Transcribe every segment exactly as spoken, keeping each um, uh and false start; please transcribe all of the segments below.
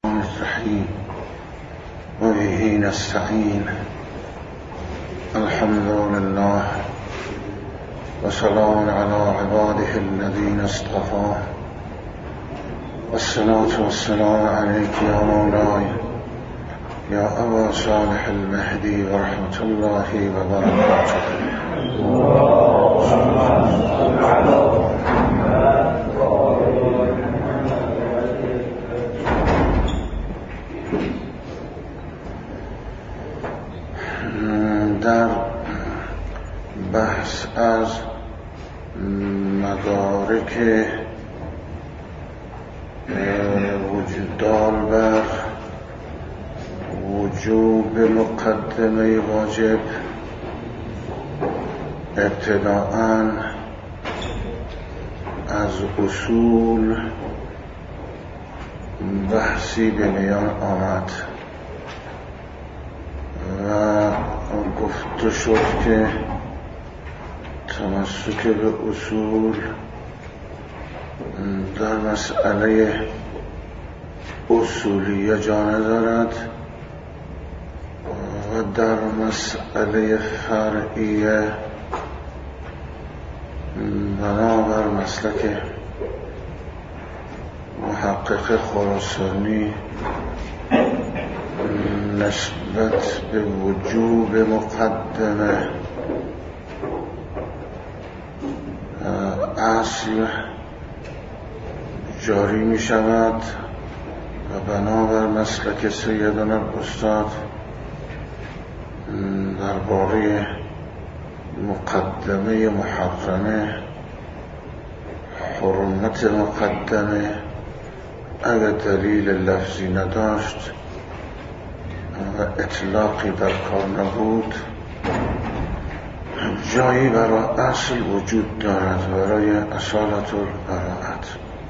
الرحيم وبه نستعين. الحمد لله وسلام على عباده الذين اصطفى، والصلاة والسلام عليك يا مولاي يا أبا صالح المهدي ورحمة الله وبركاته. در بحث از مدارک وجود دال بر وجوب مقدمه واجب، ابتداءً از اصول بحثی به میان آمد و گفته شد که تمسک به اصول در مسئله اصولیه جا ندارد و در مسئله فرعیه بنابر مسلک محقق خراسانی نسبت به وجوب مقدمه اصل جاری می شود و بنابر مسلک سیدنا الاستاد درباره مقدمه محرمه، حرمت مقدمه اگر دلیل لفظی نداشت و اطلاقی در کار نبود، جایی برای اصل وجود دارد، برای اصالت البراءت.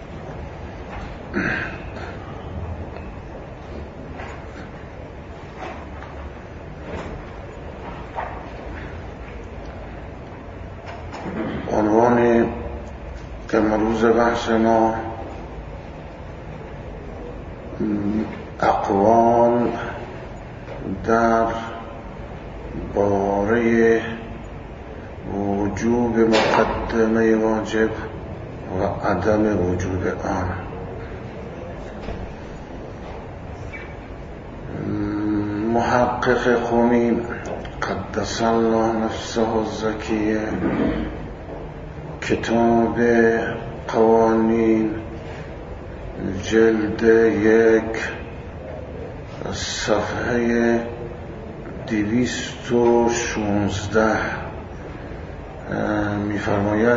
عنوان امروز بحث ما اقوال در باره وجوب مقدمه واجب و عدم وجود آن. محقق خمین قدس الله نفسه الزکیه کتاب قوانین جلد یک صفحه دویست و شانزده می‌فرماید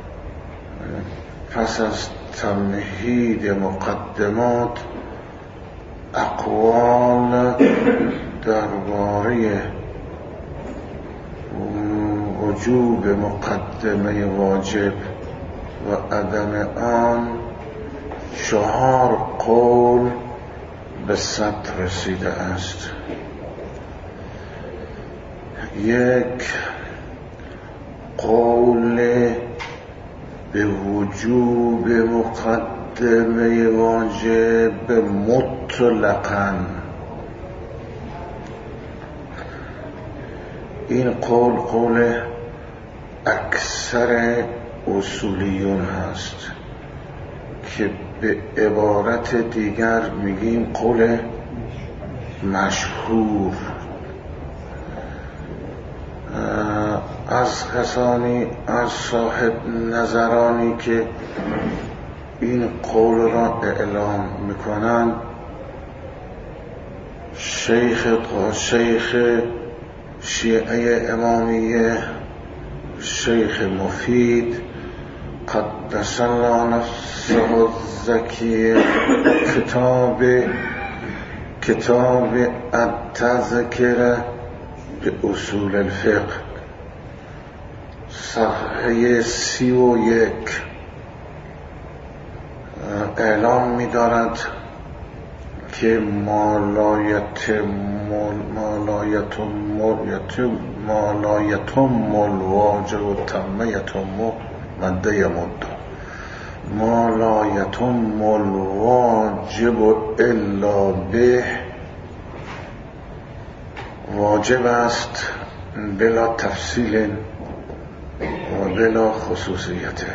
پس از تمهید مقدمات اقوال درباره وجوب مقدمه واجب و عدم آن چهار قول به ثبت رسیده است. یک، قول به وجوب مقدمه واجب مطلقاً. این قول قول اکثر اصولیون هست که به عبارت دیگر میگیم قول مشهور. از کسانی از صاحب نظرانی که این قول را اعلام میکنند شیخ شیخ شیعه امامیه، شیخ مفید قدس الله نفسه الزکیه، کتاب کتاب التذکره به اصول الفقه صفحه سی و یک اعلام می دارد که مالایت مالایت مالایت مالواجه و تمیت مده مده ما لا یتم الواجب الا به، واجب است بلا تفصیل و بلا خصوصیت.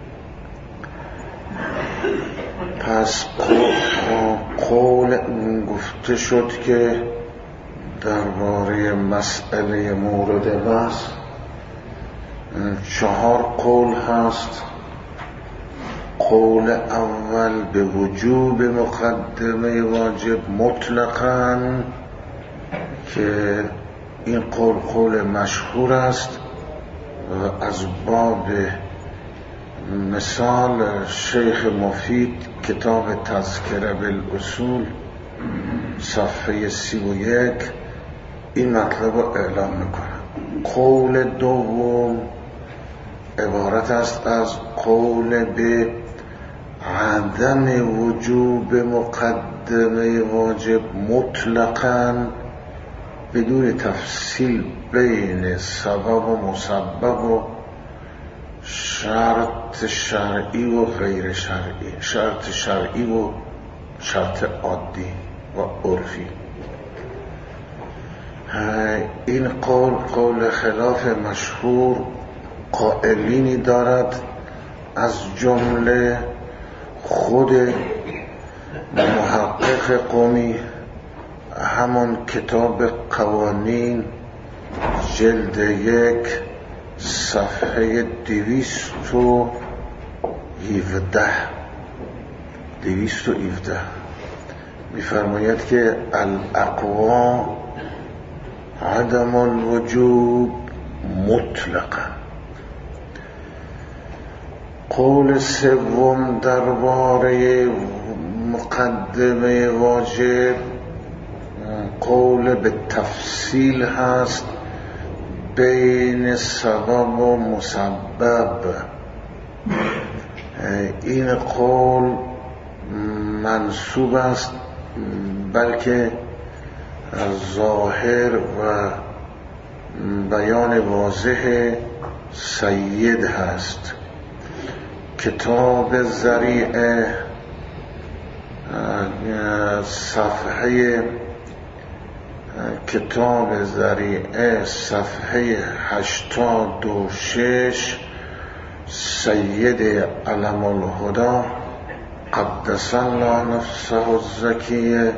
پس قول گفته شد که درباره مسئله مورد بحث چهار قول هست. قول اول به وجوب مقدمه واجب مطلقاً که این قول قول مشهور است و از باب مثال شیخ مفید کتاب تذکره بالاصول صفحه سی و یک این مطلب رو اعلام میکنه. قول دوم عبارت است از قول به عدم وجوب مقدمه واجب مطلقاً بدون تفصیل بین سبب و مسبب و شرط شرعی و غیر شرعی، شرط شرعی و شرط عادی و عرفی. این قول قول خلاف مشهور قائلینی دارد، از جمله خود محقق قمی همون کتاب قوانین جلد یک صفحه دویست و هفده دویست و هفده میفرماید که الاقوا عدم الوجوب مطلقا. قول سوم درباره مقدمه واجب قول به تفصیل هست بین سبب و مسبب. این قول منسوب است بلکه ظاهر و بیان واضح سید هست. کتاب ذریعه صفحه کتاب ذریعه صفحه هشتاد و شش سید علم الهدی قدس الله نفسه الزکیه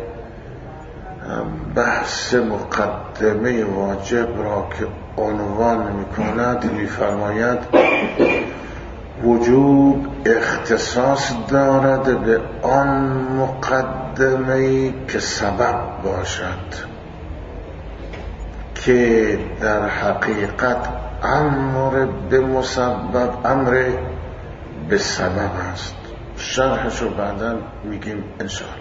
بحث مقدمه واجب را که عنوان می‌کند می‌فرماید وجوب اختصاص دارد به آن مقدمه‌ای که سبب باشد که در حقیقت امر به مسبب امر به سبب است. شرحشو بعدا میگیم انشاءالله.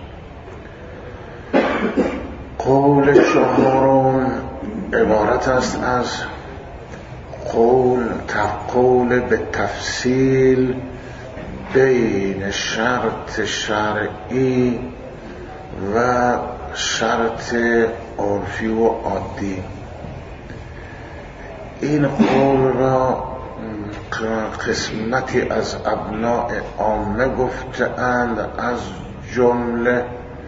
قول چهارم عبارت است از قول قول به تفصیل بین شرط شرعی و شرط عرفی و عادی. این قول را قسمتی از ابناء عامه گفتند، از جمله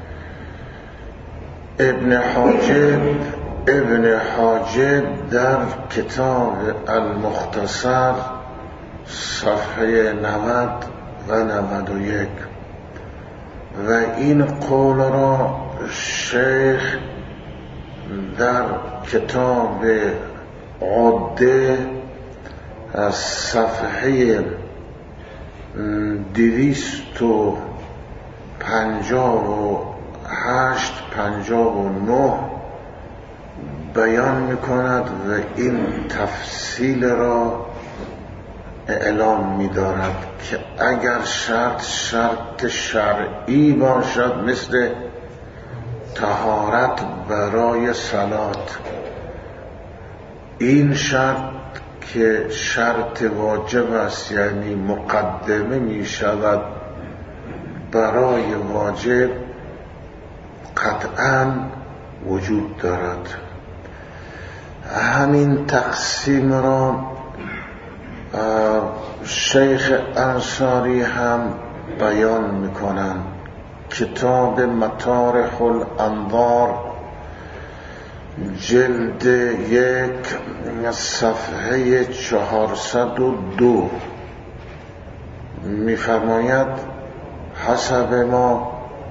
ابن حاجب ابن حاجب در کتاب المختصر صفحه نود و نود و یک و این قول را شیخ در کتاب عده از صفحه دویست و پنجاه و هشت پنجاه و نه بیان میکند و این تفصیل را اعلام می‌دارد که اگر شرط شرط شرعی باشد مثل طهارت برای صلات، این شرط که شرط واجب است یعنی مقدمه می شود برای واجب، قطعاً وجود دارد. همین تقسیم را شیخ انصاری هم بیان میکنن. کتاب مطارح الانظار جلد یک صفحه چهارصد و دو میفرماید حسب ما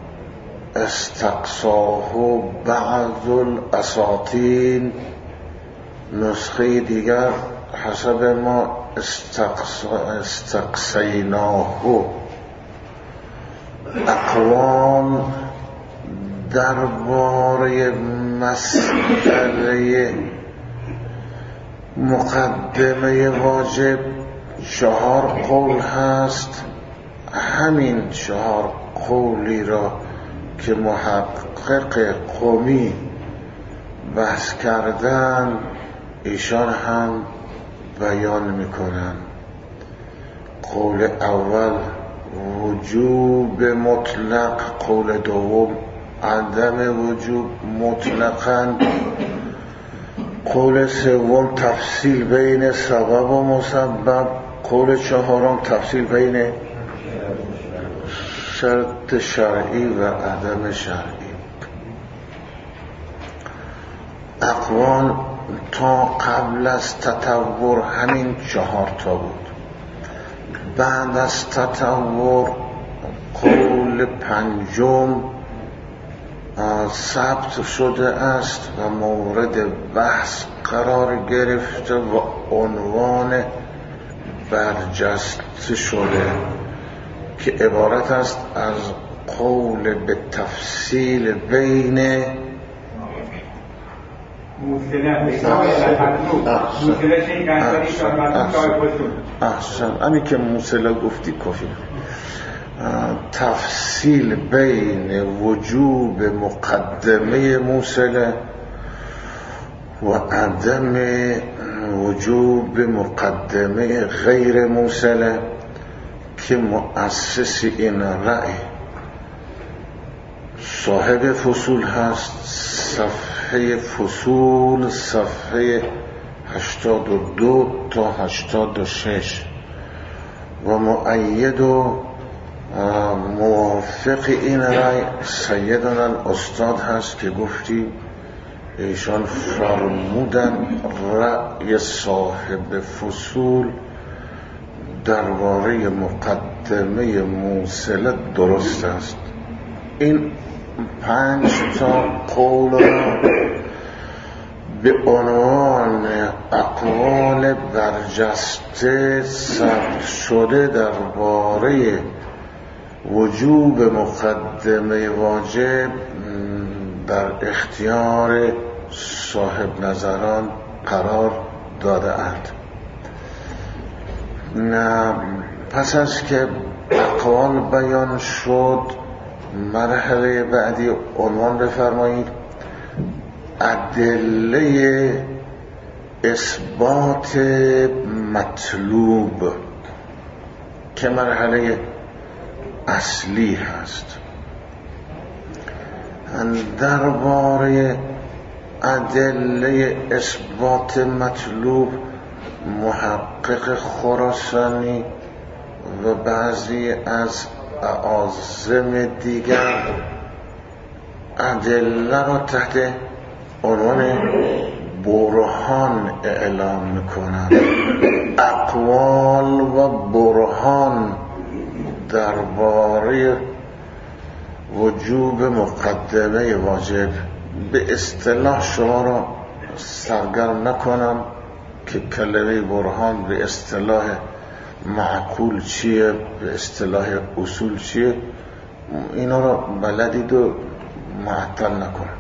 استقصاه بعض الاساطین، نسخه دیگر حسب ما استقصیناه، اقوام درباره مسئله مقدمه واجب چهار قول هست. همین چهار قولی را که محقق قمی بحث کردن ایشان هم بیان میکنن. قول اول وجوب مطلق، قول دوم عدم وجوب مطلقاً، قول سوم تفصیل بین سبب و مسبب، قول چهارم تفصیل بین شرط شرعی و عدم شرعی. اقوال تا قبل از تطور همین چهار تا بود. بعد از تطور قول پنجم ثبت شده است و مورد بحث قرار گرفته و عنوان برجسته شده که عبارت است از قول به تفصیل بین احسن همین که موصله گفتی کافی. تفصیل بین وجوب مقدمه موصله و عدم وجوب مقدمه غیر موصله که مؤسس این رأی صاحب فصول هست. صفحه فصول صفحه هشتاد و دو تا هشتاد و شش و مؤید و موافق این رأی سیدنا الاستاد هست که گفتی ایشان فرمودن رأی صاحب فصول درباره مقدمه موصله درست است. این پنج تا قول را به عنوان اقوال برجسته ثبت شده درباره وجوب مقدمه واجب در اختیار صاحب نظران قرار داده اند. پس از که اقوال بیان شد، مرحله بعدی عنوان بفرمایید ادله اثبات مطلوب که مرحله اصلی هست. درباره ادله اثبات مطلوب محقق خراسانی و بعضی از اعاظم دیگر ادله را تحت عنوان برهان اعلام میکنند. اقوال و برهان درباره وجوب مقدمه واجب. به اصطلاح شما را سرگرم نکنم که کلمه برهان به اصطلاح معقول چیه، به اصطلاح اصول چیه، اینا را بلدید و معطل نکنم.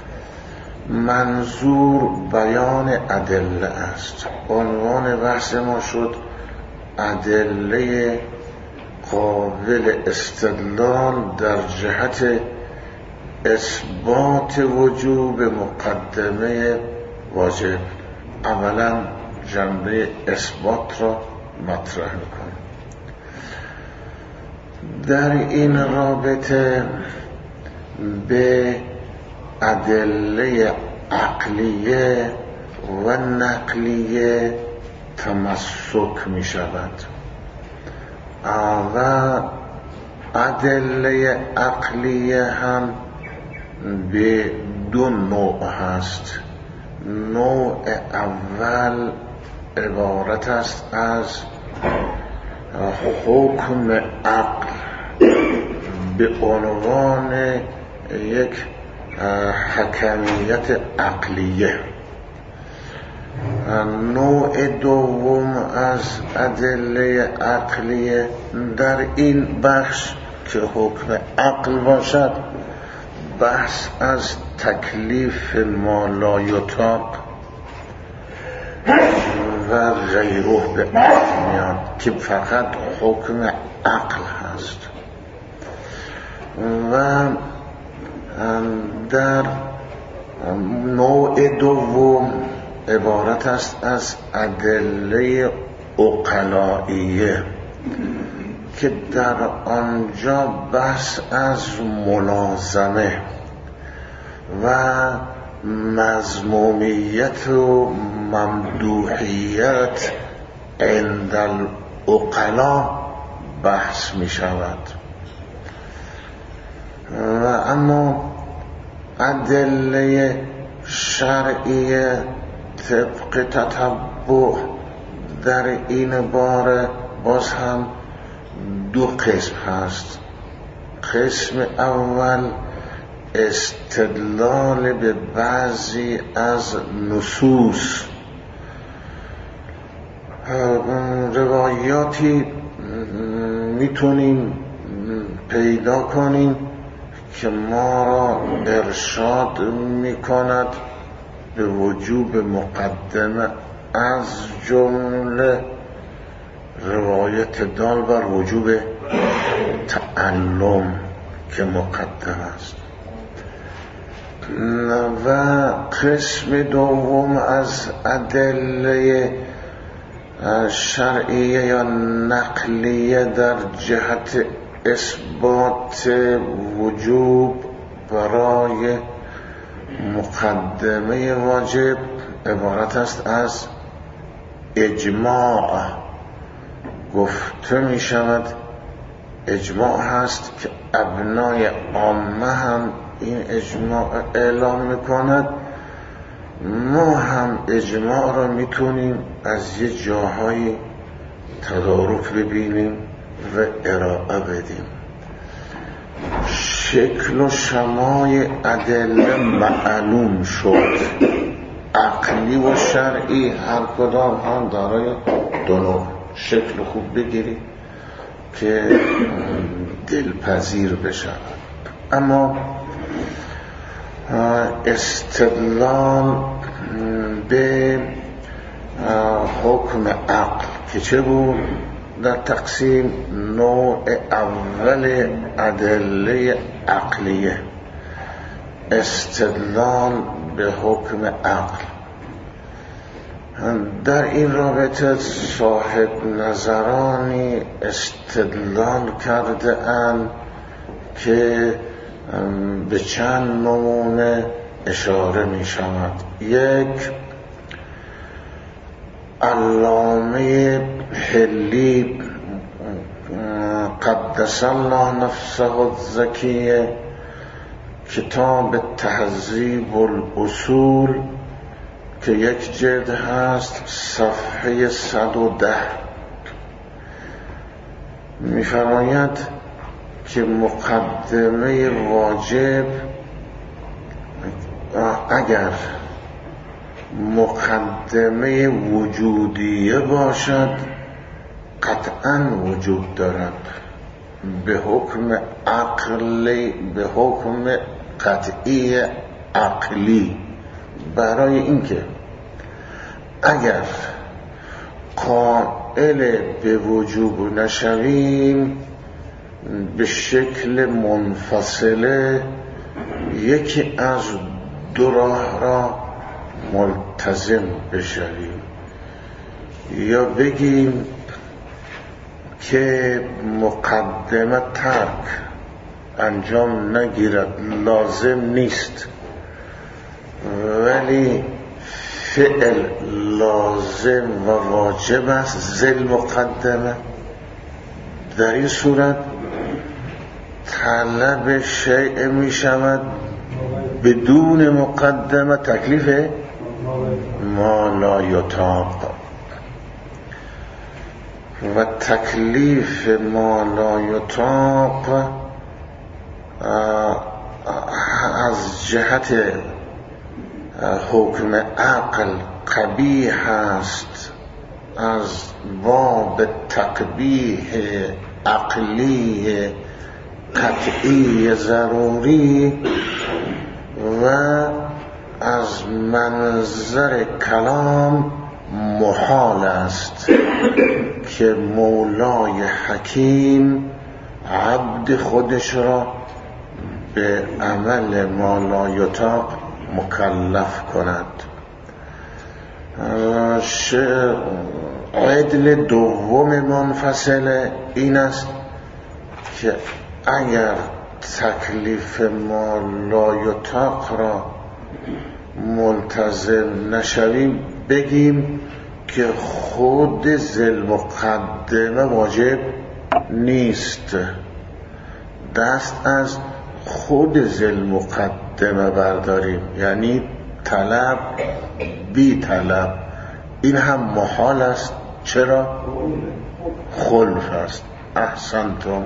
منظور بیان ادله است. عنوان بحث ما شد ادله قابل استدلال در جهت اثبات وجوب مقدمه واجب. اولا جنبه اثبات را مطرح میکنم. در این رابطه به ادله عقلیه و نقلیه تمسک می شود و ادله عقلیه هم به دو نوع هست. نوع اول عبارت است از حکم عقل به عنوان یک حکمیت عقلیه. نوع دوم از ادله عقلیه در این بخش که حکم عقل باشد، بحث از تکلیف ما لا یطاق و غیره به عقل میاد که فقط حکم عقل هست. و در نوع دوم عبارت است از ادله عقلائیه که در آنجا بحث از ملازمه و مذمومیت و ممدوحیت عند العقلا بحث می شود. و اما ادله شرعیه طبق تتبع در این باره باز هم دو قسم هست. قسم اول استدلال به بعضی از نصوص، روایاتی میتونیم پیدا کنیم که ما را ارشاد میکند به وجوب مقدمه، از جمله روایت دال بر وجوب تعلم که مقدم است. و قسم دوم از ادله شرعیه یا نقلیه در جهت اثبات وجوب برای مقدمه واجب عبارت است از اجماع. گفته می شود اجماع هست که ابنای عامه هم این اجماع اعلام می کند. ما هم اجماع را می تونیم از یه جاهای تدارک ببینیم و ارائه بدیم. شکل و شمای ادله معلوم شد، عقلی و شرعی هر کدام هم دارای دو نوع. شکل خوب بگیری که دلپذیر بشود. اما استدلال به حکم عقل که چه بود؟ در تقسیم نوع اول ادله عقلیه، استدلال به حکم عقل. در این رابطه صاحب نظرانی استدلال کرده اند که به چند نمونه اشاره می شود. یک، علامه حلی قدس الله نفسه الزکیه، کتاب تهذیب الاصول که یک جلد هست، صفحه صد و ده، می‌فرماید که مقدمه واجب اگر مقدمه وجودیه باشد قطعاً وجود دارد به حکم عقلی، به حکم قطعی عقلی، برای اینکه اگر قائل به وجوب نشویم به شکل منفصله یکی از دو راه را ملتزم بشویم، یا بگیم که مقدمه ترک انجام نگیرد، لازم نیست، ولی فعل لازم و واجب است ذل مقدمه. در این صورت طلب شیء می شود بدون مقدمه تکلیف ما لا یطاق، و تکلیف ما لا یطاق از جهت حکم عقل قبیح است، از باب تقبیح عقلی قطعی ضروری، و از منظر کلام محال است که مولای حکیم عبد خودش را به عمل ما لا یطاق مکلف کند. عدل دوم منفصل این است که اگر تکلیف ما لا یطاق را ملتزم نشویم بگیم که خود ذل مقدمه واجب نیست، دست از خود ذل مقدمه برداریم، یعنی طلب بی طلب. این هم محال است. چرا؟ خلف است. احسنتم.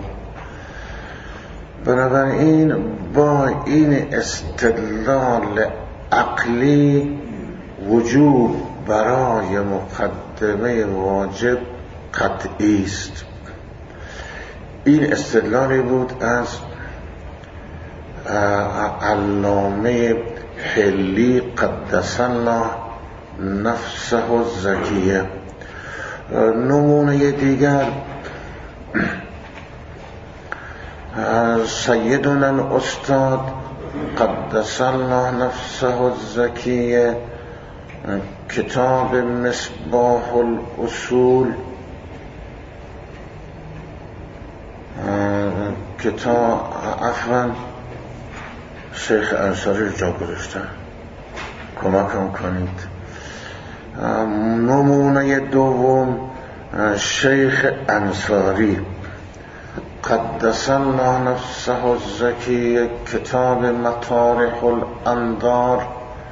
بنابراین با این استدلال عقلی وجوب برای مقدمه واجب قطعی است. این استدلالی بود از علامه حلی قدس الله نفسه الزکیه. نمونه دیگر سیدنا الاستاد قدس الله نفسه الزکیه کتاب مصباح الاصول، کتاب عفوا شیخ انصاری جا گذاشتن، کمکم کنید. نمونه دوم شیخ انصاری قدس الله نفسه الزکی کتاب مطارح الانظار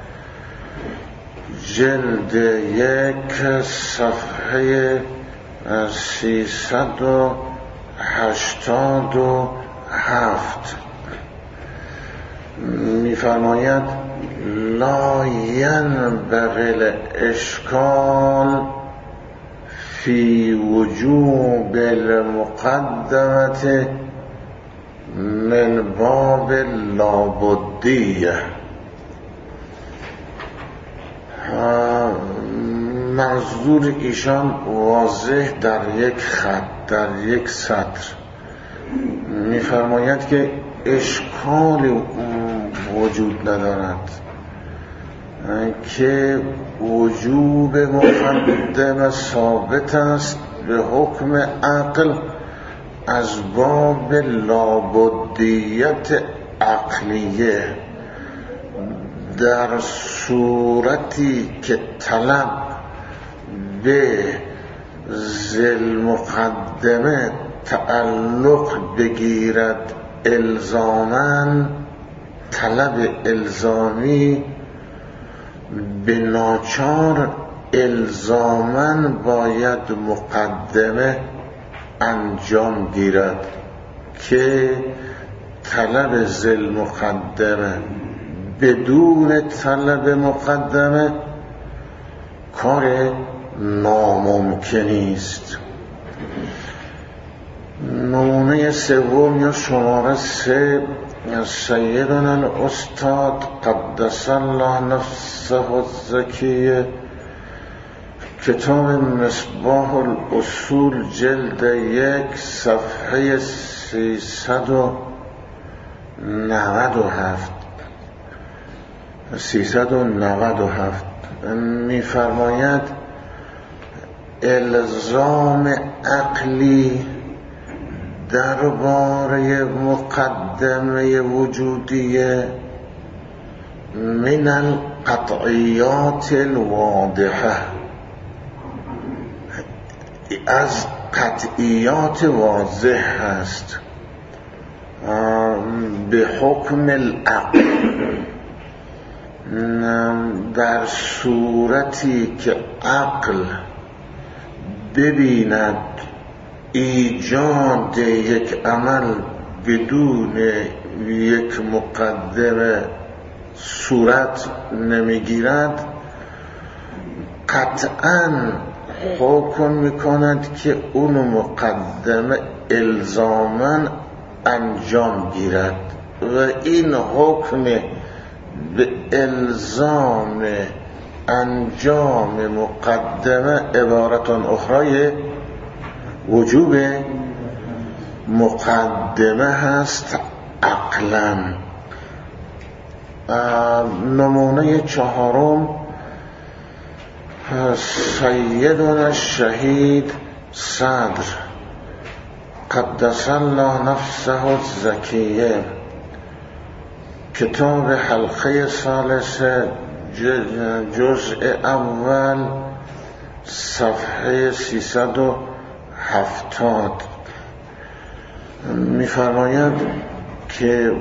جلد یک صفحه سیصد و هشتاد و هفت می‌فرماید لا ینبغی الاشکال فی وجوب المقدمه من باب لابدیه. منظور ایشان واضح در یک خط، در یک سطر می‌فرماید که اشکال وجود ندارد که وجوب مقدمه ثابت است به حکم عقل از باب لابدیت عقلیه، در صورتی که طلب به ذل مقدمه تعلق بگیرد الزاماً، طلب الزامی به ناچار الزاماً باید مقدمه انجام گیرد که طلب ذل مقدمه بدون طلب مقدمه کار ناممکنی است. نمونه سوم یا شماره سه سیدنا الاستاد قدس الله نفسه الزکیه کتاب مصباح الاصول جلد یک صفحه سیصد و نود و هفت سیصد و نود و هفت می‌فرماید الزام عقلی درباره مقدمه وجودیه من القطعیات الواضحه، از قطعیات واضح است. به حکم العقل، در صورتی که عقل ببیند ایجاد یک عمل بدون یک مقدمه صورت نمیگیرد، قطعاً حکم میکند که اون مقدمه الزاماً انجام گیرد و این حکم به الزام انجام مقدمه عبارتان اخرای وجوب مقدمه هست عقلاً. نمونه چهارم سیدنا الشهید صدر قدس الله نفسه الزکیه، کتاب حلقه ثالثه جزء اول صفحه سیصد و هفتاد می‌فرماید که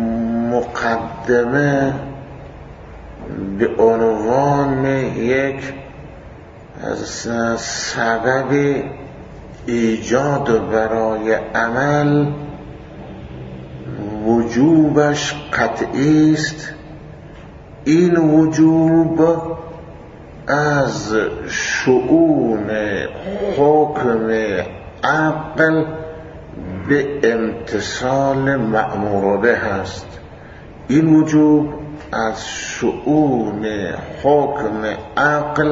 مقدمه به عنوان یک سبب ایجاد برای عمل وجوبش قطعی است. این وجوب از شؤون حکم عقل به امتثال مأمور به هست. این وجوب از شؤون حکم عقل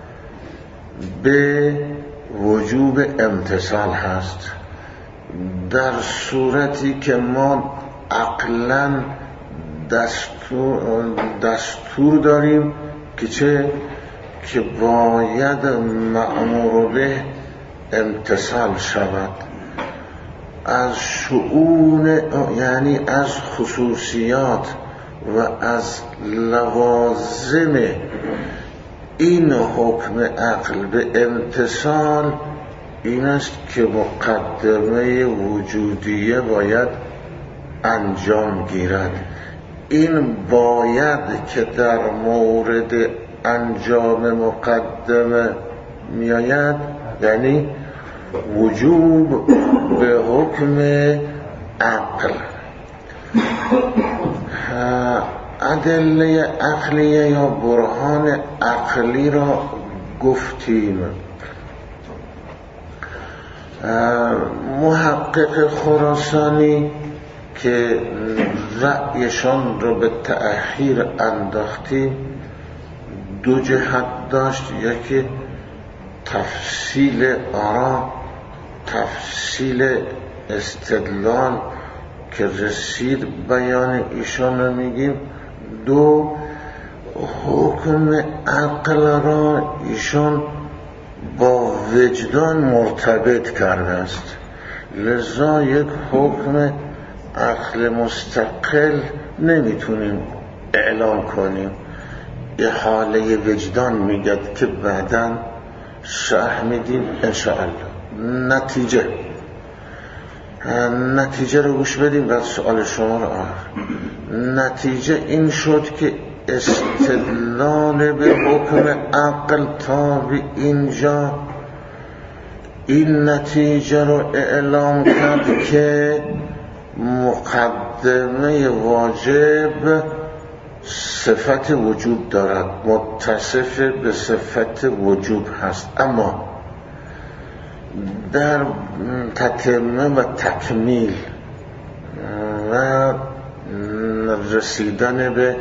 به وجوب امتثال هست. در صورتی که ما عقلاً دستور, دستور داریم که چه؟ که باید مأمور به امتثال شود. از شؤون یعنی از خصوصیات و از لوازم این حکم عقل به امتثال این است که مقدمه وجودیه باید انجام گیرد. این باید که در مورد انجام مقدمه میآید، یعنی وجوب به حکم عقل. ادله عقلیه یا برهان عقلی را گفتیم. محقق خراسانی که رأیشان را به تأخیر انداختیم دو جهت داشت، یکی تفصیل آرا، تفصیل استدلال که رسید بیان ایشان رو میگیم. دو، حکم عقل را ایشان با وجدان مرتبط کرده است، لذا یک حکم عقل مستقل نمیتونیم اعلام کنیم. احاله وجدان میگد که بعداً شرح میدیم انشاءالله. نتیجه نتیجه رو گوش بدیم بعد سوال شما رو آخر. نتیجه این شد که استدلال به حکم عقل تا به اینجا این نتیجه رو اعلام کرد که مقدمه واجب صفت وجوب دارد، متصف به صفت وجوب هست، اما در تتمه و تکمیل و رسیدن به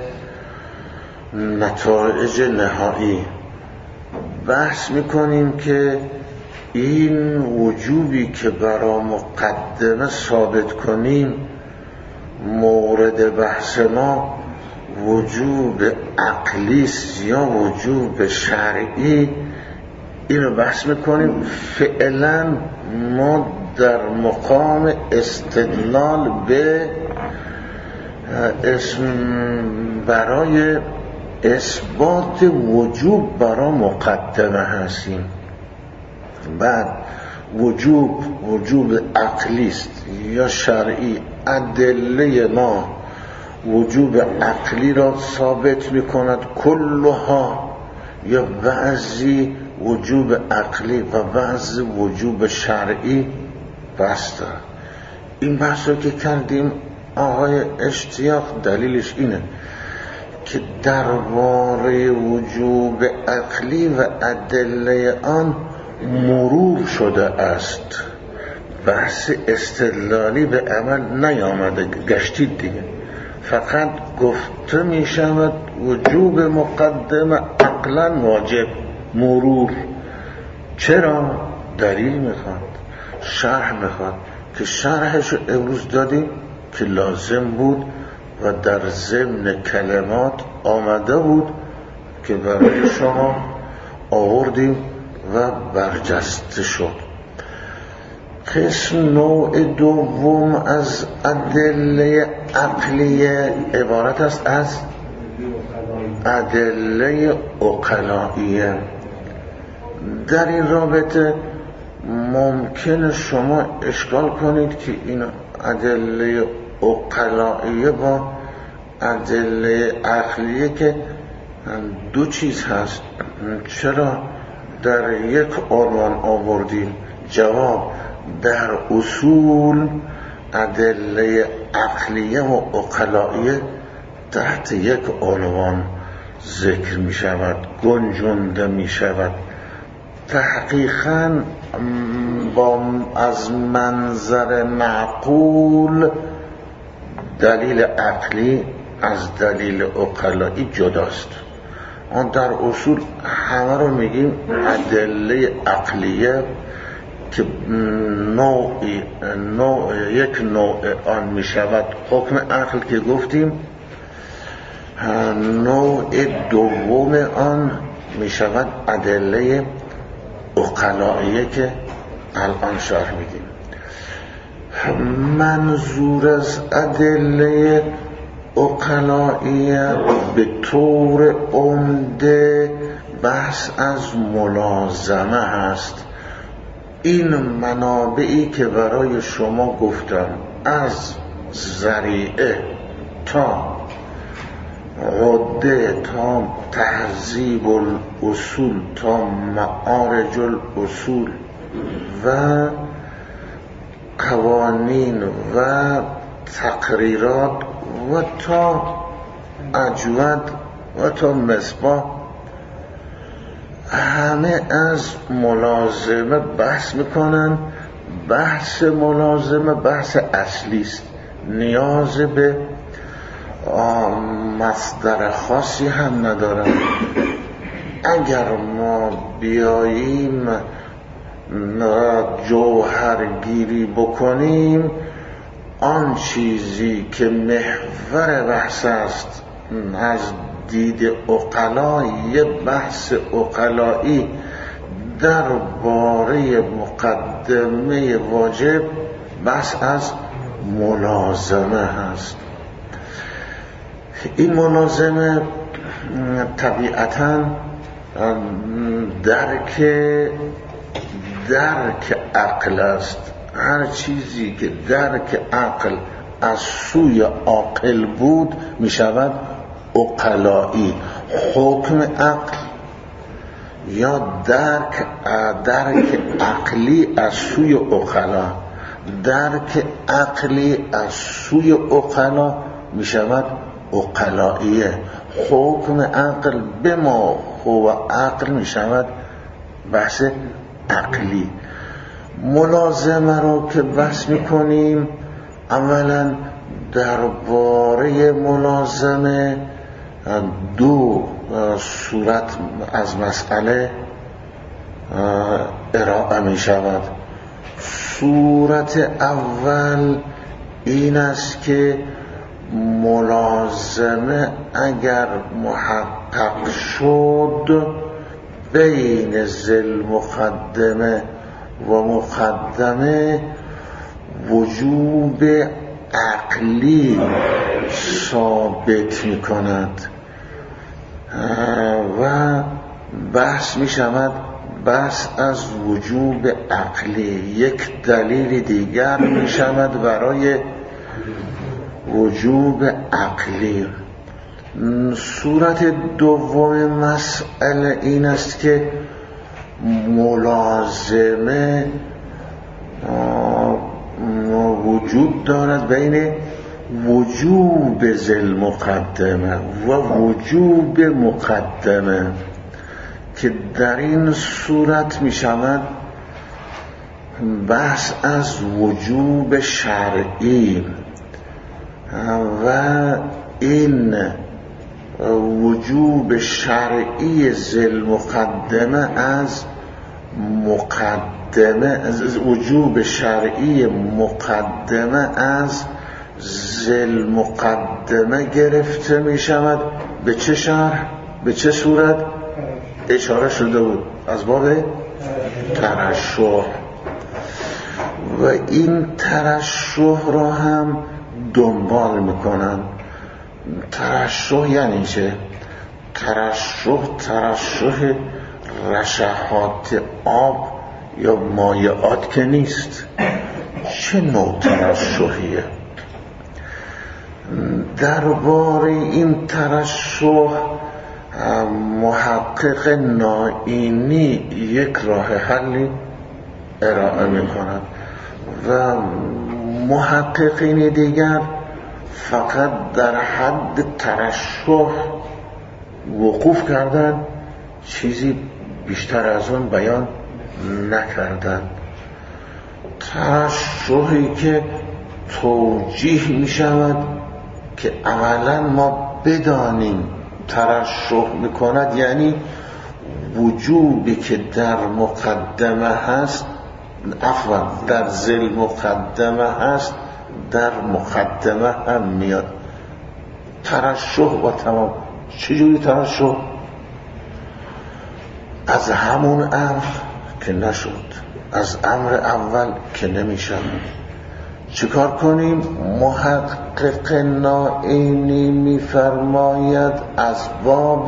نتایج نهایی بحث میکنیم که این وجوبی که برای مقدمه ثابت کنیم مورد بحث ما وجوب عقلی یا وجوب شرعی، اینو بحث میکنیم. فعلا ما در مقام استدلال به اسم برای اثبات وجوب برای مقدمه هستیم. بعد وجوب وجوب عقلی است یا شرعی، ادله ما وجوب عقلی را ثابت میکند کلها، یا بعضی وجوب عقلی و بعضی وجوب شرعی بحث دارد. این بحث رو که کردیم آقای اشتیاق دلیلش اینه که درباره وجوب عقلی و ادله آن مرور شده است، بحث استدلالی به عمل نیامده، گشتید دیگه. فقط گفته می شود وجوب مقدم عقلا واجب، مرور. چرا؟ دلیل میخواد، شرح میخواد که شرحش امروز دادیم که لازم بود و در ضمن کلمات آمده بود که برای شما آوردیم و برجسته شد. قسم نوع دوم از ادله عقلیه عبارت است از ادله عقلائیه. در این رابطه ممکن شما اشکال کنید که این ادله عقلائیه با ادله عقلیه که دو چیز هست، چرا در یک عنوان آوردیم؟ جواب: در اصول ادله عقلیه و عقلائیه تحت یک عنوان ذکر می شود، گنجونده می شود. تحقیقاً با از منظر معقول دلیل عقلی از دلیل عقلایی جداست. آن در اصول همه رو میگیم ادله عقلیه که نوعی نوع یک نوع آن می شود حکم عقل که گفتیم، نوع دوم آن می شود ادله عقلائیه که الان شرح میدیم. منظور از ادله عقلائیه به طور عمده بحث از ملازمه هست. این منابعی که برای شما گفتم، از ذریعه تا عده تا تهذیب الاصول تا معارج الاصول و قوانین و تقریرات و تا اجود و تا مصباح، همه از ملازمه بحث میکنن. بحث ملازمه بحث اصلی است، نیاز به مصدر خاصی هم ندارن. اگر ما بیاییم جوهرگیری بکنیم، آن چیزی که محور بحث است از دید عقلا، یه بحث عقلایی درباره مقدمه واجب بحث از ملازمه هست. این ملازمه طبیعتاً درک درک عقل است. هر چیزی که درک عقل از سوی عاقل بود می شود عقلایی. حکم عقل یا درک درک عقلی از سوی عقلا، درک عقلی از سوی عقلا می شود عقلائیه. حکم عقل به ما هو عقل می شود بحث عقلی. ملازمه رو که بحث می کنیم، اولا درباره ملازمه دو صورت از مسئله ارائه می شود. صورت اول این است که ملازمه اگر محقق شد بین ذل مقدمه و مقدمه وجوب عقلی ثابت می کند و بحث می شود بس از وجوب عقلی یک دلیل دیگر می شود برای وجوب عقلی. صورت دوم مسئله این است که ملازمه وجود دارد بین وجوب ذل مقدمه و وجوب مقدمه که در این صورت می شود بحث از وجوب شرعی و این وجوب شرعی ذل مقدمه از مقدمه از وجوب شرعی مقدمه از ذل مقدمه گرفته می شود. به چه شرح؟ به چه صورت؟ اشاره شده بود از باب ترشح و این ترشح را هم دنبال میکنن. ترشح یعنی چه؟ ترشح ترشح رشحات آب یا مایعات که نیست. چه نوع ترشحیه؟ درباره این ترشح محقق نائینی یک راه حلی ارائه میکنند و محققین دیگر فقط در حد ترشح وقوف کردند، چیزی بیشتر از اون بیان نکردند. ترشحی که توجیه می شود که اولا ما بدانیم ترشح می کند یعنی وجوبی که در مقدمه هست، عفوا در ذل مقدمه هست، در مقدمه هم میاد. ترشح و تمام. چجوری ترشح؟ از همون امر که نشد، از امر اول که نمیشد، چیکار کنیم؟ محقق نائینی میفرماید از باب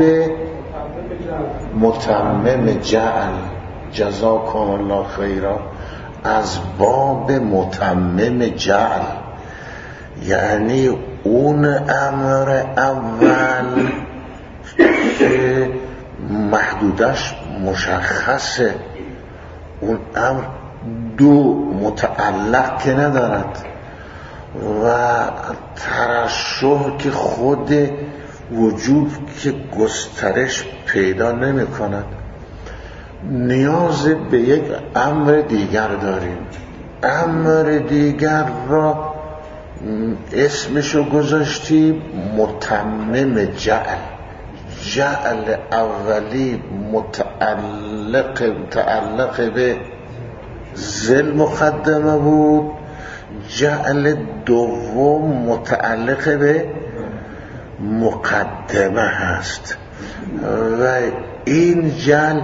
متمم جعل، جزاکم الله خیرا، از باب متمم جعل، یعنی اون امر اول که محدودش مشخصه، اون امر دو متعلق که ندارد و ترشح که خود وجوب که گسترش پیدا نمی کند، نیاز به یک امر دیگر داریم. امر دیگر را اسمشو گذاشتیم متمم جعل. جعل اولی متعلق متعلق به ذل مقدمه بود، جعل دوم متعلق به مقدمه هست و این جعل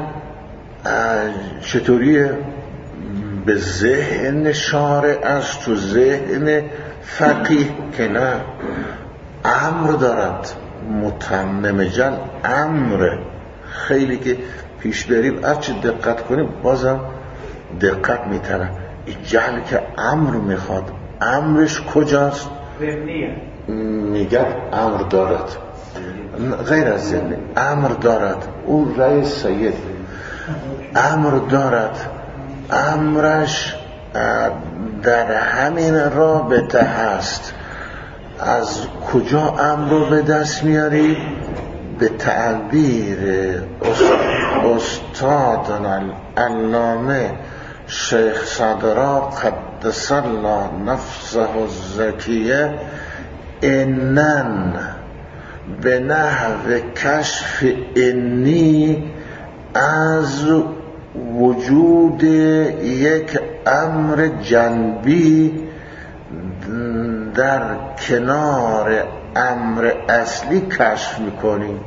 چطوریه؟ به ذهن شارع است، تو ذهن فقیه که نه، امر دارد. متمم جعل امر. خیلی که پیش بریم هرچی دقت کنیم بازم دقت میتره. این جعل که امر میخواد، امرش کجاست؟ ذهنیه. میگه امر دارد، غیر از ذهنی امر دارد. او رئیس سید امر دارد، امرش در همین رابطه هست. از کجا امر رو به دست میاری؟ به تعبیر استادنا العلامه شیخ صدرا قدس الله نفسه الزکیه، انن به نحو کشف انی از وجود یک امر جنبی در کنار امر اصلی کشف میکنیم.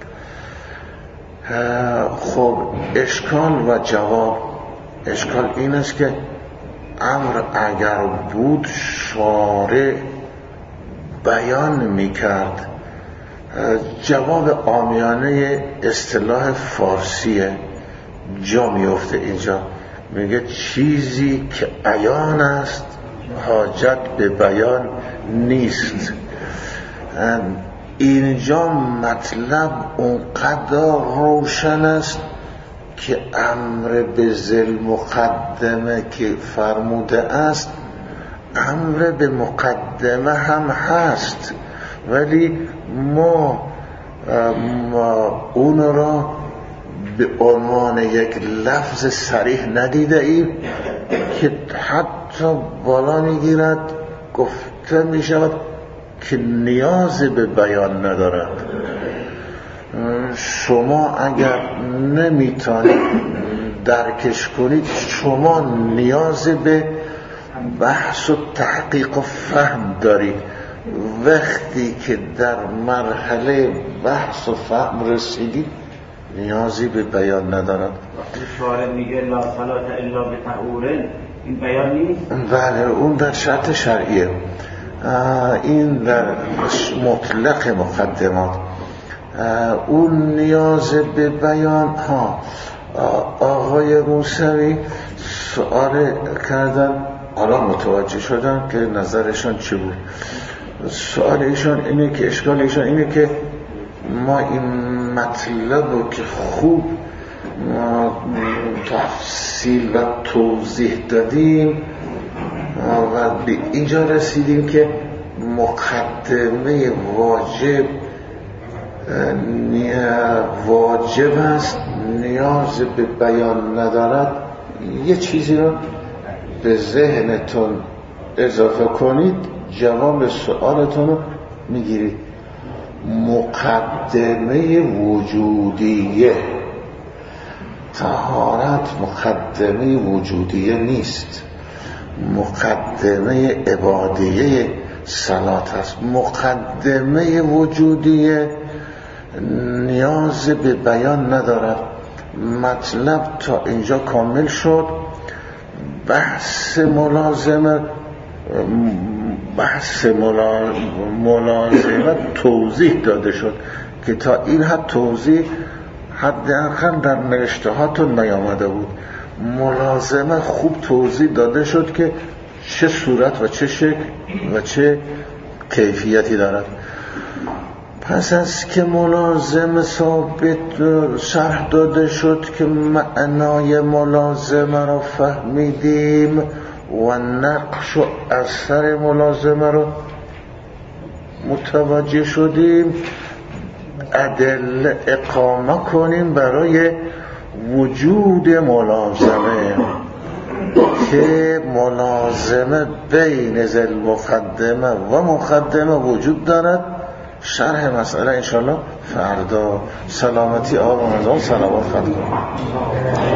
خب اشکال و جواب. اشکال این است که امر اگر بود شارع بیان میکرد. جواب عامیانه اصطلاح فارسیه. جا میفته اینجا، میگه چیزی که عیان است حاجت به بیان نیست. اینجا مطلب اونقدر روشن است که امر به ذل مقدمه که فرموده است امر به مقدمه هم هست، ولی ما, ما اون را به عنوان یک لفظ صریح ندیده ایم که حتی بالا میگیرد گفته میشود که نیاز به بیان ندارد. شما اگر نمیتونید درکش کنید، شما نیاز به بحث و تحقیق و فهم دارید. وقتی که در مرحله بحث و فهم رسیدید نیازی به بیان ندارد. وقتی شارع میگه لا صلاة الا بطهور، این بیان نیست؟ بله، اون در شرط شرعیه، این در مطلق مقدمات. اون نیاز به بیان ها. آقای موسوی سوال کردن، حالا متوجه شدن که نظرشان چی بود. سوال ایشان اینه که اشکال ایشان اینه که ما این مطلب رو که خوب تفصیل و توضیح دادیم و به اینجا رسیدیم که مقدمه واجب واجب است، نیاز به بیان ندارد. یه چیزی رو به ذهنتون اضافه کنید، جواب سوالتون رو میگیرید. مقدمه وجودیه، طهارت مقدمه وجودیه نیست، مقدمه عبادیه صلات است. مقدمه وجودیه نیاز به بیان ندارد. مطلب تا اینجا کامل شد. بحث ملازمه بحث ملازمه توضیح داده شد که تا این حد توضیح حداقل در نوشتهاتون نیامده بود. ملازمه خوب توضیح داده شد که چه صورت و چه شکل و چه کیفیتی دارد. پس از که ملازمه ثابت شرح داده شد که معنای ملازمه را فهمیدیم و نقش و اثر ملازمه را متوجه شدیم، ادله اقامه کنیم برای وجود ملازمه که ملازمه بین ذل مقدمه و مقدمه وجود دارد. شرح مسئله انشاءالله فردا. سلامتی آقا رمضان صلوات خواهد کنم.